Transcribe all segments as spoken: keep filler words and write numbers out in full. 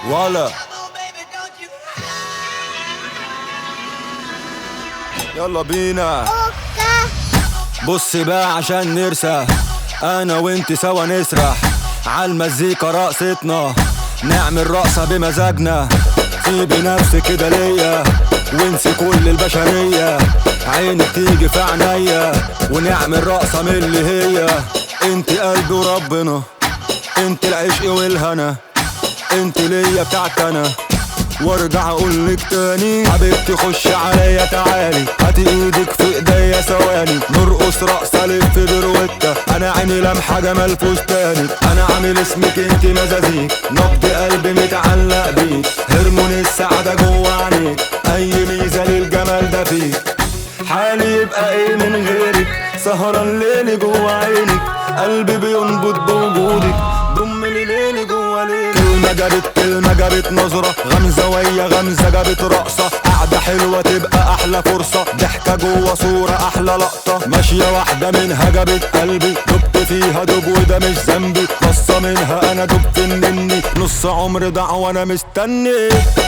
ولا يلا بينا. بص بقى عشان نرسى انا وانت سوا نسرح عالمزيكا رقصتنا، نعمل رقصة بمزاجنا. سيبي نفسك كده ليا وانسي كل البشرية، عينك تيجي في عينيا ونعمل رقصة من اللي هي. انت قلبي وربنا، انت العشق والهنا، انت ليا بتاعت انا. وارجع اقولك تاني حبيبتي خش عليا تعالي، هاتي ايدك في ايديا ثواني، نرقص رقصة لف بروتة، انا عيني لمحة جمال فستانك، انا عامل اسمك انت مزازيك، نبض قلبي متعلق بيك، هرمون السعادة جوا عينيك، اي ميزة للجمال ده فيك. حالي يبقى ايه من غيرك، سهران ليلي جوا عينك، قلبي بينبض بوجودك، ضمني ليلي جوا ليلي. كلمة جابت كلمة جابت نظرة، غمزة ويا غمزة جابت رقصة، قعدة حلوة تبقى أحلى فرصة، ضحكة جوا صورة أحلى لقطة، ماشية واحدة منها جابت قلبي، دبت فيها دب وده مش ذنبي، قصة منها أنا دبت مني، نص عمر ضاع وأنا مستني.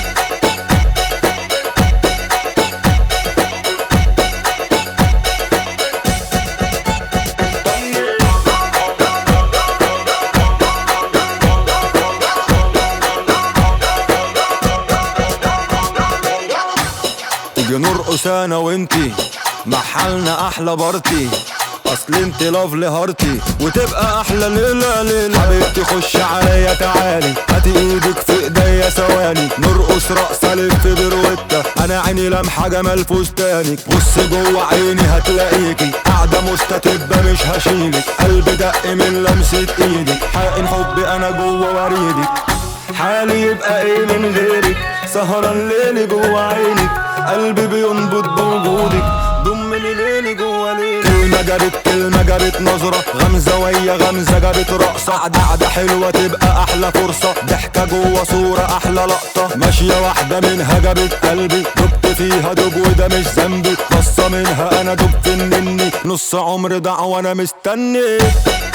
تيجي نرقص انا وانتي محلنا احلى بارتي، اصل انت لافلي هارتي وتبقى احلى ليلة ليلة. حبيبتي خش عليا تعالي، هاتي ايدك في ايديا ثواني، نرقص رقصة لف بروتة، انا عيني لمحة جمال فستانك، بص جوا عيني هتلاقيكي قاعدة مستتبة مش هشيلك، قلبي دق من لمسة ايدك، حقن حبي انا جوا وريدك. حالي يبقى ايه من غيرك، سهران ليلي جوا عينك، قلبي بينبض بوجودك، ضمني ليلي جوا ليلي. كلمة جابت كلمة جابت نظرة، غمزة ويا غمزة جابت رقصة، قعدة قعدة حلوة تبقى أحلى فرصة، ضحكة جوا صورة أحلى لقطة، ماشية واحدة منها جابت قلبي، دبت فيها دب وده مش ذنبي، قصة منها أنا دبت مني، نص عمر ضاع وأنا مستني.